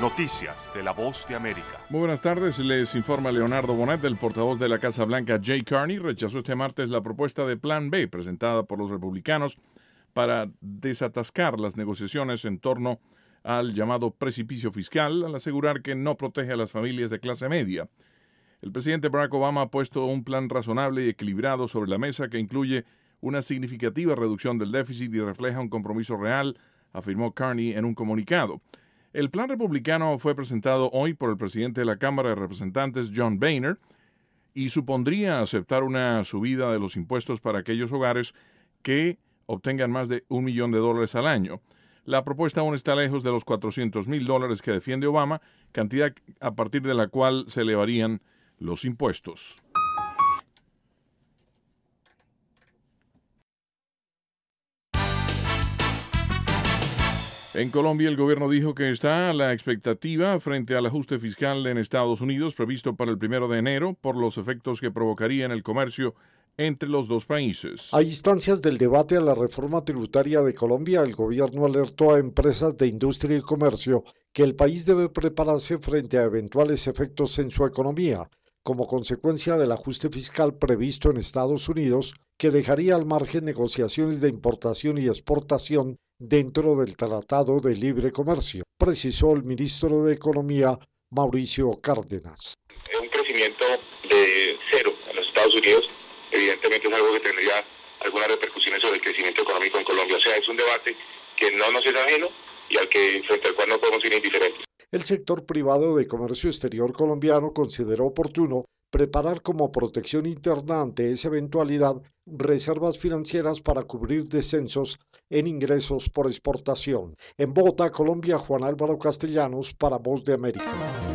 Noticias de La Voz de América. Muy buenas tardes, les informa Leonardo Bonet. El portavoz de la Casa Blanca, Jay Carney, rechazó este martes la propuesta de Plan B presentada por los republicanos para desatascar las negociaciones en torno al llamado precipicio fiscal, al asegurar que no protege a las familias de clase media. El presidente Barack Obama ha puesto un plan razonable y equilibrado sobre la mesa que incluye una significativa reducción del déficit y refleja un compromiso real, afirmó Carney en un comunicado. El plan republicano fue presentado hoy por el presidente de la Cámara de Representantes, John Boehner, y supondría aceptar una subida de los impuestos para aquellos hogares que obtengan más de $1 millón al año. La propuesta aún está lejos de los $400,000 que defiende Obama, cantidad a partir de la cual se elevarían los impuestos. En Colombia, el gobierno dijo que está a la expectativa frente al ajuste fiscal en Estados Unidos previsto para el 1 de enero por los efectos que provocaría en el comercio entre los dos países. A instancias del debate a la reforma tributaria de Colombia, el gobierno alertó a empresas de industria y comercio que el país debe prepararse frente a eventuales efectos en su economía, como consecuencia del ajuste fiscal previsto en Estados Unidos, que dejaría al margen negociaciones de importación y exportación dentro del Tratado de Libre Comercio, precisó el ministro de Economía, Mauricio Cárdenas. Un crecimiento de cero en los Estados Unidos evidentemente es algo que tendría algunas repercusiones sobre el crecimiento económico en Colombia. O sea, es un debate que no nos es ajeno y frente al cual no podemos ir indiferentes. El sector privado de comercio exterior colombiano consideró oportuno preparar como protección interna ante esa eventualidad reservas financieras para cubrir descensos en ingresos por exportación. En Bogotá, Colombia, Juan Álvaro Castellanos para Voz de América.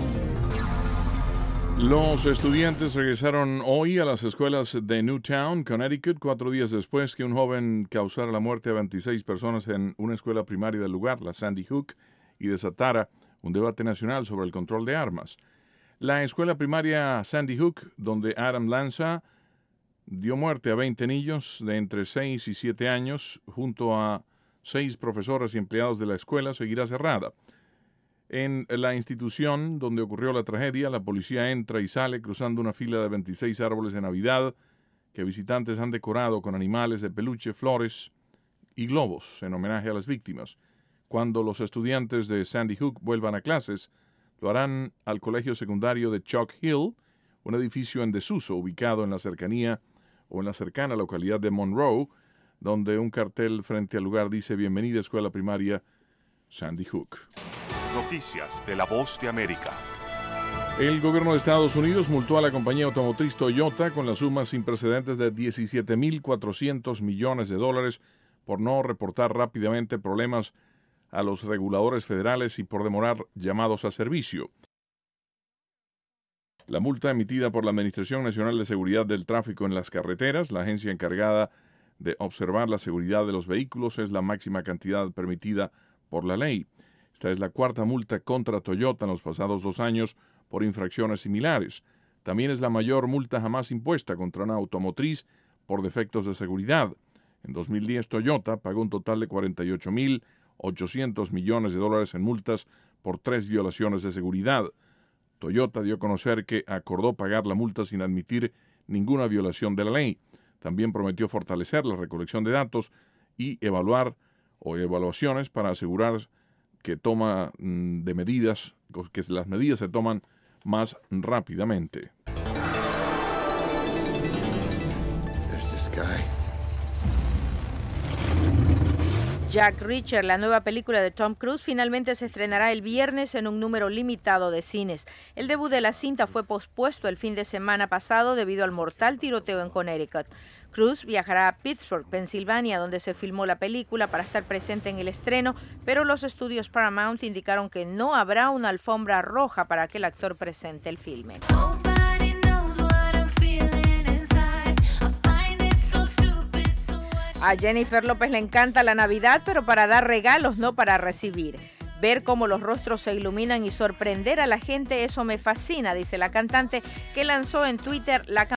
Los estudiantes regresaron hoy a las escuelas de Newtown, Connecticut, 4 días después que un joven causara la muerte a 26 personas en una escuela primaria del lugar, la Sandy Hook, y desatara un debate nacional sobre el control de armas. La escuela primaria Sandy Hook, donde Adam Lanza dio muerte a 20 niños de entre 6 y 7 años, junto a 6 profesores y empleados de la escuela, seguirá cerrada. En la institución donde ocurrió la tragedia, la policía entra y sale cruzando una fila de 26 árboles de Navidad que visitantes han decorado con animales de peluche, flores y globos en homenaje a las víctimas. Cuando los estudiantes de Sandy Hook vuelvan a clases, lo harán al colegio secundario de Chalk Hill, un edificio en desuso ubicado en la cercanía o en la cercana localidad de Monroe, donde un cartel frente al lugar dice «Bienvenida Escuela Primaria Sandy Hook». Noticias de La Voz de América. El gobierno de Estados Unidos multó a la compañía automotriz Toyota con la suma sin precedentes de $17,400 millones por no reportar rápidamente problemas a los reguladores federales y por demorar llamados a servicio. La multa emitida por la Administración Nacional de Seguridad del Tráfico en las Carreteras, la agencia encargada de observar la seguridad de los vehículos, es la máxima cantidad permitida por la ley. Esta es la 4ª multa contra Toyota en los pasados 2 años por infracciones similares. También es la mayor multa jamás impuesta contra una automotriz por defectos de seguridad. En 2010, Toyota pagó un total de $48,800 millones en multas por 3 violaciones de seguridad. Toyota dio a conocer que acordó pagar la multa sin admitir ninguna violación de la ley. También prometió fortalecer la recolección de datos y evaluaciones para asegurar que las medidas se toman más rápidamente. Jack Reacher, la nueva película de Tom Cruise, finalmente se estrenará el viernes en un número limitado de cines. El debut de la cinta fue pospuesto el fin de semana pasado debido al mortal tiroteo en Connecticut. Cruise viajará a Pittsburgh, Pensilvania, donde se filmó la película, para estar presente en el estreno, pero los estudios Paramount indicaron que no habrá una alfombra roja para que el actor presente el filme. A Jennifer López le encanta la Navidad, pero para dar regalos, no para recibir. Ver cómo los rostros se iluminan y sorprender a la gente, eso me fascina, dice la cantante, que lanzó en Twitter la